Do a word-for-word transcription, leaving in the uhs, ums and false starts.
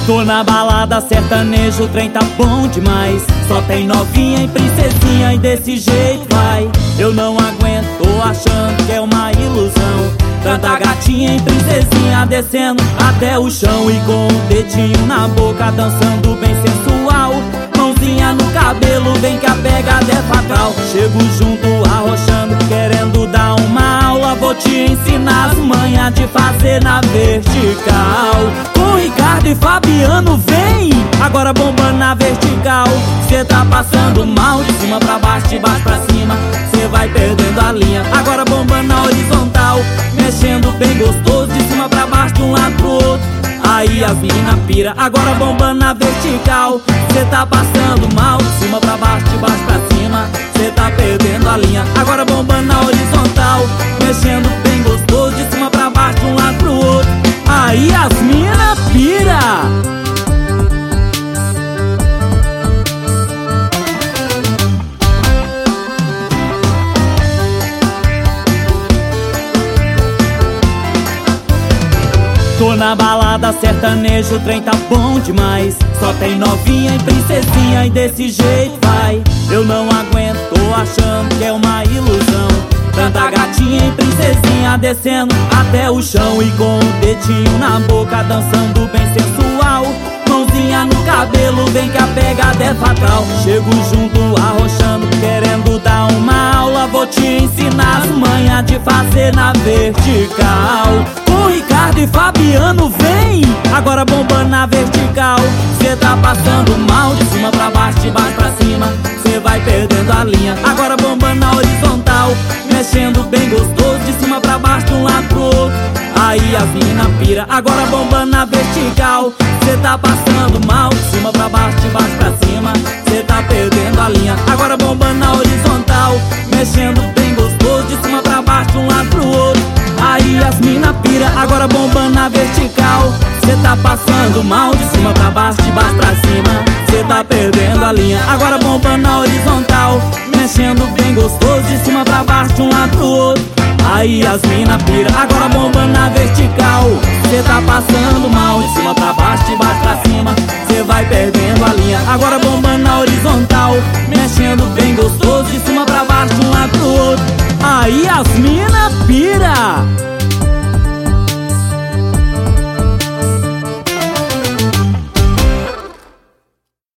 Tô na balada sertanejo, o trem tá bom demais. Só tem novinha e princesinha e desse jeito vai. Eu não aguento, tô achando que é uma ilusão. Tanta gatinha e princesinha descendo até o chão. E com o dedinho na boca dançando bem sensual. Mãozinha no cabelo, vem que a pegada é fatal. Chego junto arrochando, querendo dar uma aula. Vou te ensinar as manhas de fazer na vertical. Com Ricardo e Fabiano vem, agora bombando na vertical. Cê tá passando mal, de cima pra baixo, de baixo pra cima. Cê vai perdendo a linha, agora bombando na horizontal. Mexendo bem gostoso, de cima pra baixo, de um lado pro outro. Aí as mina pira, agora bombando na vertical. Cê tá passando mal, de cima pra baixo, de baixo pra cima. Cê tá perdendo a linha, agora bombando na horizontal. Mexendo bem gostoso, de cima pra baixo, de um lado pro outro. Aí as mina pira. Tô na balada sertanejo, o trem tá bom demais. Só tem novinha e princesinha e desse jeito vai. Eu não aguento, tô achando que é uma ilusão. Tanta gatinha e princesinha descendo até o chão. E com o dedinho na boca dançando bem sensual. Mãozinha no cabelo, vem que a pegada é fatal. Chego junto arrochando, querendo dar uma aula. Vou te ensinar as manhas de fazer na vertical. Com Ricardo e Fabiano vem, agora bombando na vertical. Cê tá passando mal, de cima pra baixo, de baixo pra cima. Cê vai perdendo a linha, agora bombando na horizontal. Mexendo bem gostoso, de cima pra baixo, de um lado pro outro. Aí as mina pira, agora bombando na vertical. Cê tá passando mal, de cima pra baixo, de baixo pra cima. Cê tá perdendo a linha, agora bombando na horizontal. Mexendo bem gostoso, de cima pra baixo, de um lado pro outro. Aí as mina pira, agora bombando na vertical. Cê tá passando mal, de cima pra baixo, de baixo pra cima. Cê tá perdendo a linha, agora bombando na horizontal. Mexendo bem gostoso, de cima pra baixo, de um lado pro outro. Aí as mina pira, agora bombando na vertical. Cê tá passando mal, de cima pra baixo, de baixo pra cima. Cê vai perdendo a linha, agora bombando na horizontal. Mexendo bem gostoso, de cima pra baixo, de um lado pro outro. Aí as mina